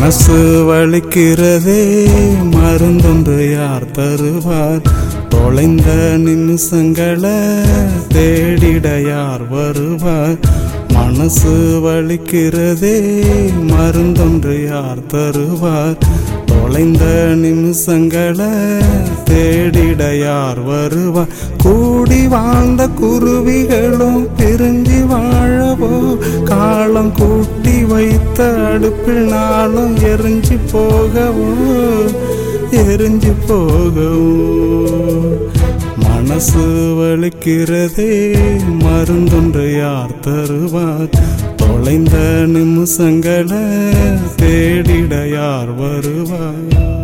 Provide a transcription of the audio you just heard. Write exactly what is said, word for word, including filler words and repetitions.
மனசு வலிக்கிறதே மருந்தொன்று யார் தருவார்? தொலைந்த நிமிஷங்களை தேடிட யார் வருவார்? மனசு வலிக்கிறதே மருந்தொன்று யார் தருவார்? தொலைந்த நிமிஷங்களை தேடிட யார் வருவார்? கூடி வாழ்ந்த குருவிகளும் பிரிஞ்சு வாழவோ, காலம் கூட்டி வைத்த அடுப்பில் நாளும் எரிஞ்சு போகவோ எரிஞ்சு போகவோ. மனசு வலிக்கிறதே மருந்தொன்று யார் தருவார்? தொலைந்த நிமிஷங்களை தேடிட யார் வருவார்?